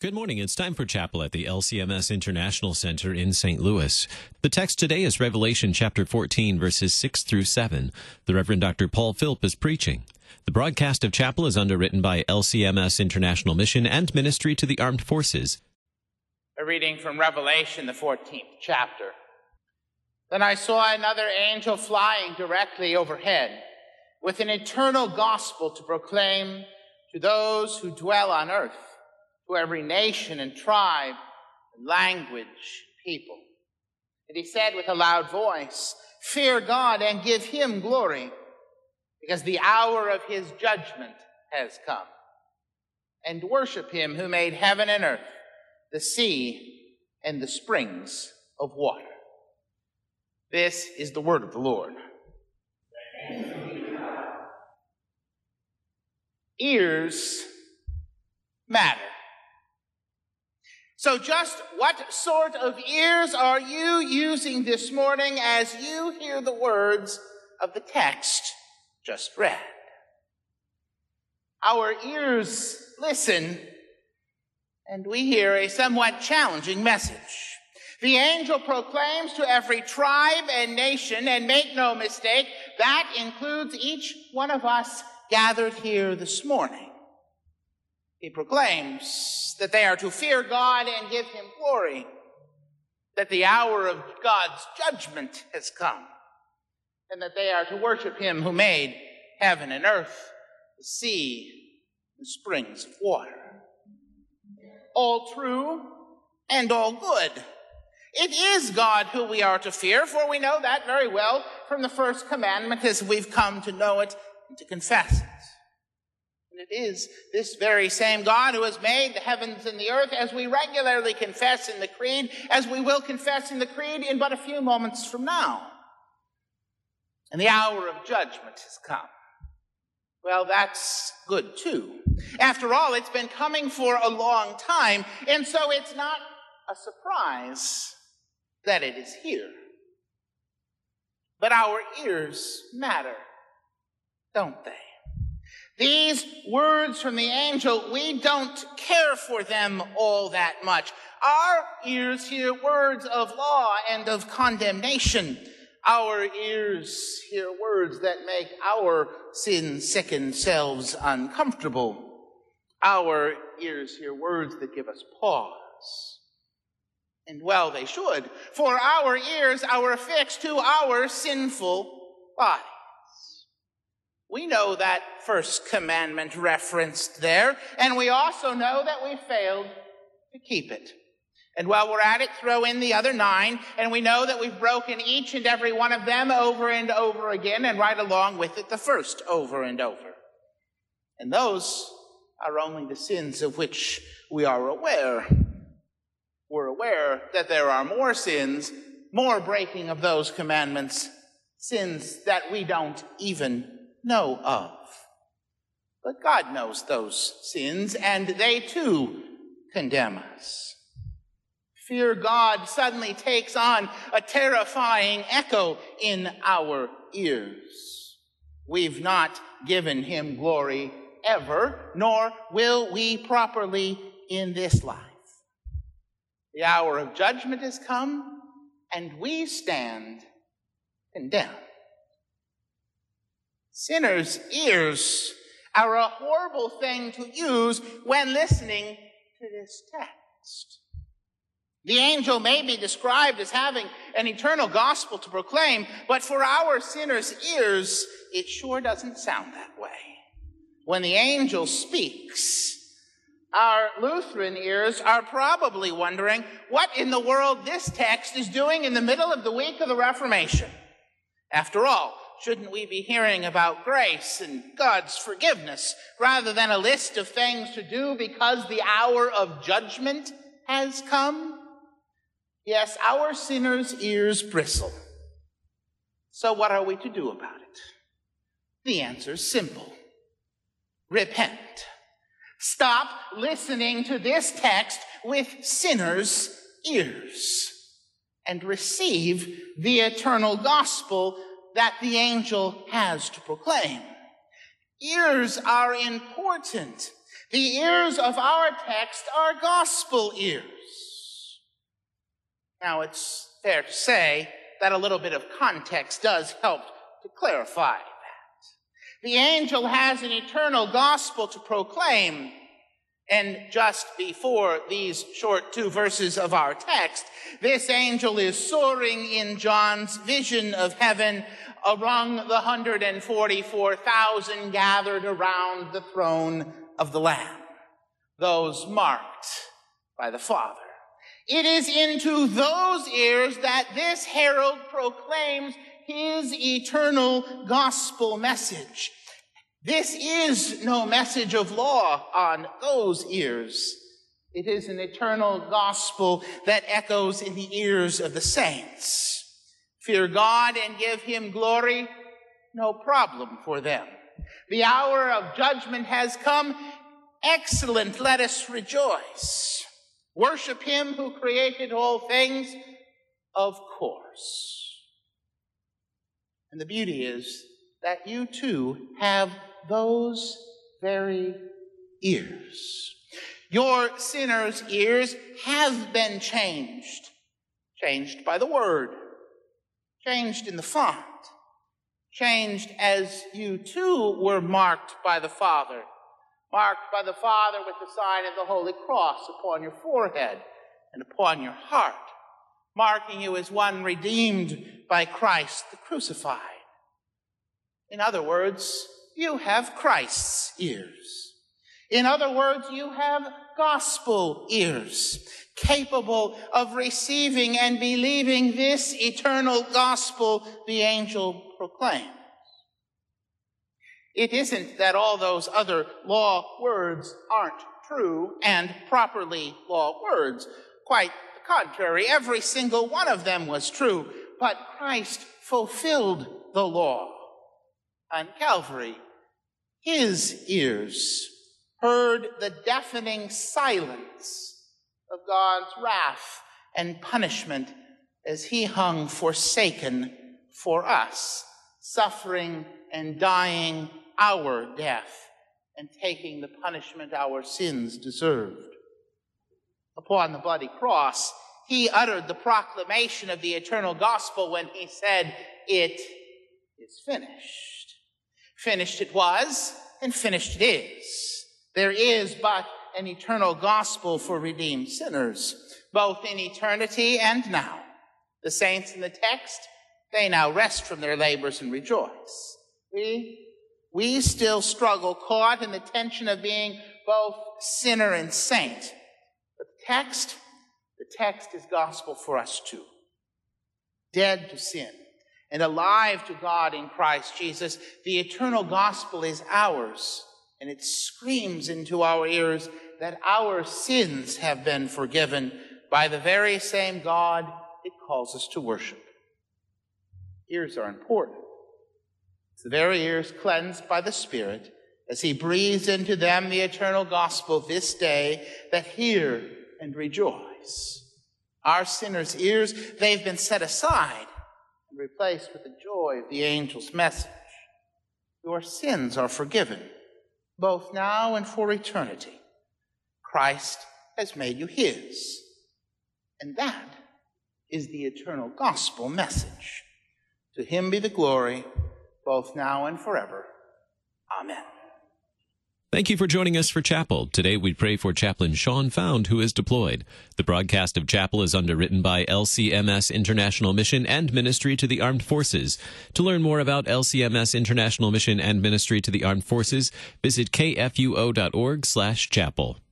Good morning. It's time for Chapel at the LCMS International Center in St. Louis. The text today is Revelation chapter 14, verses 6 through 7. The Reverend Dr. Paul Philp is preaching. The broadcast of Chapel is underwritten by LCMS International Mission and Ministry to the Armed Forces. A reading from Revelation, the 14th chapter. Then I saw another angel flying directly overhead, with an eternal gospel to proclaim to those who dwell on earth, to every nation and tribe and language and people. And he said with a loud voice, "Fear God and give him glory, because the hour of his judgment has come. And worship him who made heaven and earth, the sea and the springs of water." This is the word of the Lord. Ears matter. So just what sort of ears are you using this morning as you hear the words of the text just read? Our ears listen, and we hear a somewhat challenging message. The angel proclaims to every tribe and nation, and make no mistake, that includes each one of us gathered here this morning. He proclaims that they are to fear God and give him glory, that the hour of God's judgment has come, and that they are to worship him who made heaven and earth, the sea, and springs of water. All true and all good. It is God who we are to fear, for we know that very well from the first commandment as we've come to know it and to confess it. And it is this very same God who has made the heavens and the earth, as we regularly confess in the Creed, as we will confess in the Creed in but a few moments from now. And the hour of judgment has come. Well, that's good too. After all, it's been coming for a long time, and so it's not a surprise that it is here. But our ears matter, don't they? These words from the angel, we don't care for them all that much. Our ears hear words of law and of condemnation. Our ears hear words that make our sin-sickened selves uncomfortable. Our ears hear words that give us pause. And well, they should, for our ears are affixed to our sinful bodies. We know that first commandment referenced there, and we also know that we failed to keep it. And while we're at it, throw in the other 9, and we know that we've broken each and every one of them over and over again, and right along with it, the first over and over. And those are only the sins of which we are aware. We're aware that there are more sins, more breaking of those commandments, sins that we don't even know of. But God knows those sins, and they too condemn us. Fear God suddenly takes on a terrifying echo in our ears. We've not given him glory ever, nor will we properly in this life. The hour of judgment has come, and we stand condemned. Sinners' ears are a horrible thing to use when listening to this text. The angel may be described as having an eternal gospel to proclaim, but for our sinners' ears, it sure doesn't sound that way. When the angel speaks, our Lutheran ears are probably wondering what in the world this text is doing in the middle of the week of the Reformation. After all, shouldn't we be hearing about grace and God's forgiveness rather than a list of things to do because the hour of judgment has come? Yes, our sinners' ears bristle. So what are we to do about it? The answer's simple. Repent. Stop listening to this text with sinners' ears and receive the eternal gospel that the angel has to proclaim. Ears are important. The ears of our text are gospel ears. Now, it's fair to say that a little bit of context does help to clarify that. The angel has an eternal gospel to proclaim, and just before these short 2 verses of our text, this angel is soaring in John's vision of heaven among the 144,000 gathered around the throne of the Lamb, those marked by the Father. It is into those ears that this herald proclaims his eternal gospel message. This is no message of law on those ears. It is an eternal gospel that echoes in the ears of the saints. Fear God and give him glory, no problem for them. The hour of judgment has come. Excellent, let us rejoice. Worship him who created all things, of course. And the beauty is that you too have those very ears. Your sinners' ears have been changed. Changed by the word. Changed in the font. Changed as you too were marked by the Father. Marked by the Father with the sign of the Holy Cross upon your forehead and upon your heart, marking you as one redeemed by Christ the crucified. In other words, you have Christ's ears. In other words, you have gospel ears, capable of receiving and believing this eternal gospel the angel proclaims. It isn't that all those other law words aren't true and properly law words. Quite the contrary, every single one of them was true, but Christ fulfilled the law. On Calvary, his ears heard the deafening silence of God's wrath and punishment as he hung forsaken for us, suffering and dying our death and taking the punishment our sins deserved. Upon the bloody cross, he uttered the proclamation of the eternal gospel when he said, "It is finished." Finished it was, and finished it is. There is but an eternal gospel for redeemed sinners, both in eternity and now. The saints in the text, they now rest from their labors and rejoice. We still struggle, caught in the tension of being both sinner and saint. But the text is gospel for us too. Dead to sin and alive to God in Christ Jesus, the eternal gospel is ours, and it screams into our ears that our sins have been forgiven by the very same God it calls us to worship. Ears are important. It's the very ears cleansed by the Spirit as he breathes into them the eternal gospel this day that hear and rejoice. Our sinners' ears, they've been set aside and replaced with the joy of the angel's message. Your sins are forgiven, both now and for eternity. Christ has made you his. And that is the eternal gospel message. To him be the glory, both now and forever. Amen. Thank you for joining us for Chapel. Today we pray for Chaplain Sean Found, who is deployed. The broadcast of Chapel is underwritten by LCMS International Mission and Ministry to the Armed Forces. To learn more about LCMS International Mission and Ministry to the Armed Forces, visit kfuo.org/chapel.